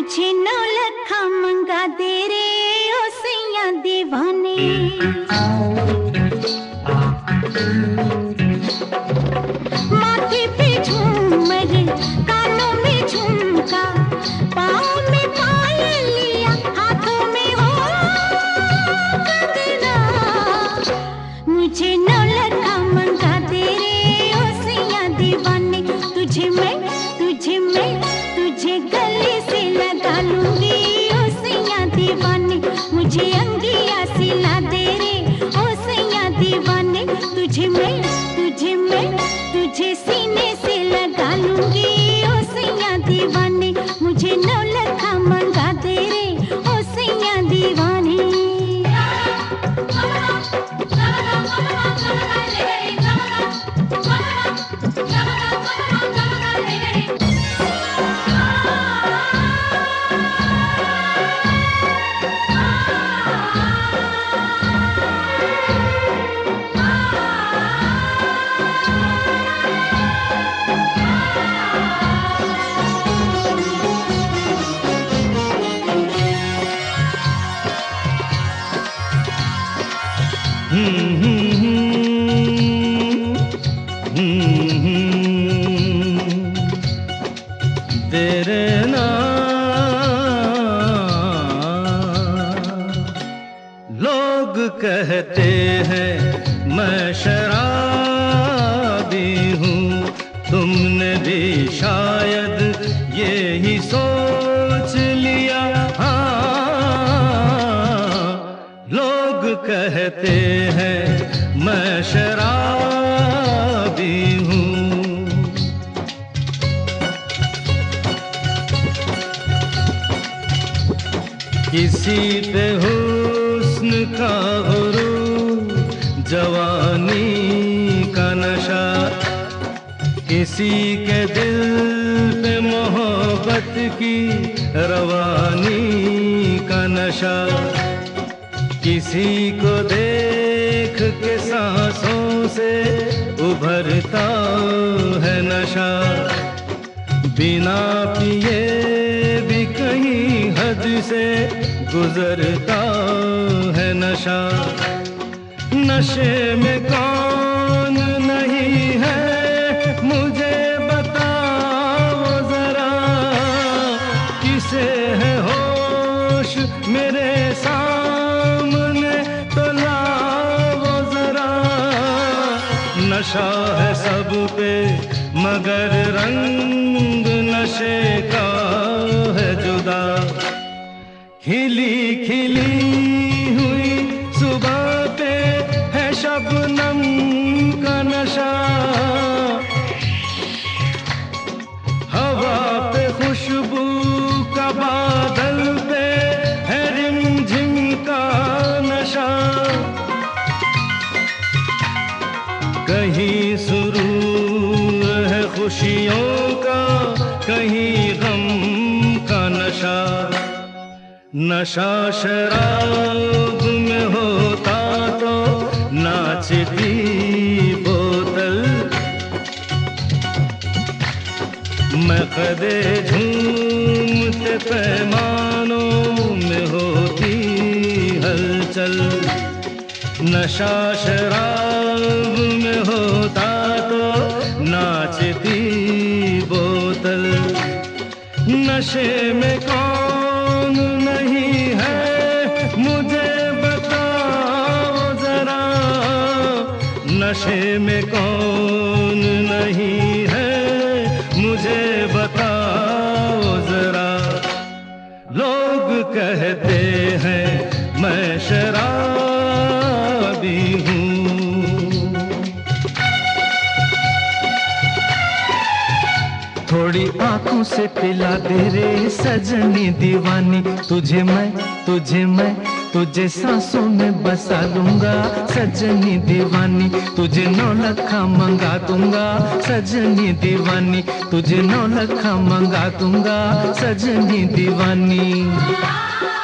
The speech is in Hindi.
मुझे 9 लखा मंगा दे रे ओ सैया दीवाने। माथे पे झूमर, कानों में झुमका, पाँव में पायलिया, हाथों में हो कंगना। मुझे 9 लखा मंगा दे रे ओ सैया दीवाने। तुझे गले से लगा लूंगी ओ सैया दीवाने। मुझे अंगिया सिला दे रे ओ सैया दीवाने। तुझे सीने से लगा लूंगी ओ सैया दीवाने। मुझे 9 लखा मंगा दे रे ओ सैया दीवाने। तेरे नाम लोग कहते हैं मैं शराबी हूँ, तुमने भी शायद ये ही सोच लिया। हाँ, लोग कहते हैं मैं शराबी हूँ। किसी पे हुस्न का गुरूर, जवानी का नशा, किसी के दिल पे मोहब्बत की रवानी का नशा। किसी को देख के सांसों से उभरता है नशा, बिना पिए भी कहीं हद से गुजरता है नशा। नशे में कौन नहीं है मुझे बताओ जरा, किसे है होश मेरे सामने तो लाओ जरा। नशा है सब पे मगर रंग नशे का है जुदा। खिली खिली हुई सुबह पे है शबनम का नशा, हवा पे खुशबू का बादल पे है रिमझिम का नशा। कहीं सुरूर है खुशियों का, कहीं गम का नशा। नशा शराब में होता तो नाचती बोतल, मकदे झूमते पैमानों में होती हलचल। नशा शराब में होता तो नाचती बोतल। नशे में कौन नहीं है मुझे बताओ जरा, नशे में कौन नहीं है मुझे बताओ जरा। लोग कहते हैं मैं शराबी हूँ। थोड़ी आंखों से पिला दे रे सजनी दीवानी। तुझे सांसों में बसा लूंगा सजनी दीवानी। तुझे 9 लखा मंगा दूंगा सजनी दीवानी। तुझे 9 लखा मंगा दूंगा सजनी दीवानी।